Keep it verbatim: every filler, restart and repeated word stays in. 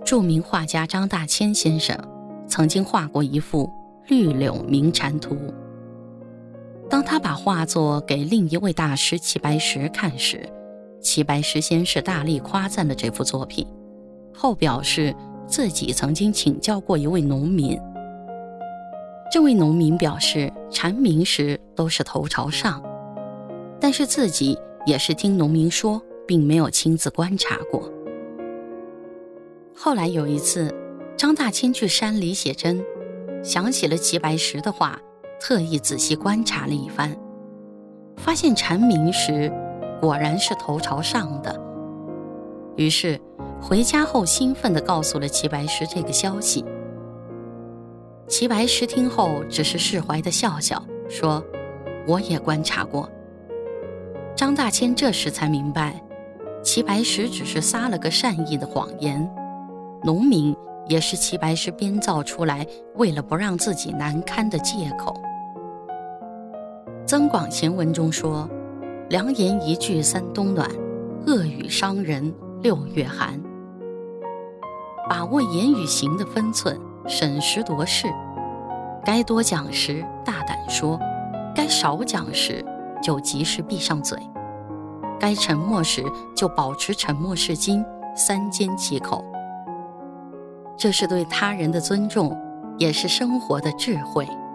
著名画家张大千先生曾经画过一幅绿柳鸣蝉图。当他把画作给另一位大师齐白石看时，齐白石先是大力夸赞了这幅作品，后表示自己曾经请教过一位农民。这位农民表示蝉鸣时都是头朝上，但是自己也是听农民说，并没有亲自观察过。后来有一次，张大千去山里写真，想起了齐白石的话，特意仔细观察了一番，发现蝉鸣时果然是头朝上的。于是回家后兴奋地告诉了齐白石这个消息。齐白石听后只是释怀地笑笑，说我也观察过。张大千这时才明白，齐白石只是撒了个善意的谎言，农民也是齐白石编造出来为了不让自己难堪的借口。增广贤文中说，良言一句三冬暖，恶语伤人六月寒。把握言语行的分寸，审时度势，该多讲时大胆说，该少讲时就及时闭上嘴，该沉默时就保持沉默是金，三缄其口。这是对他人的尊重，也是生活的智慧。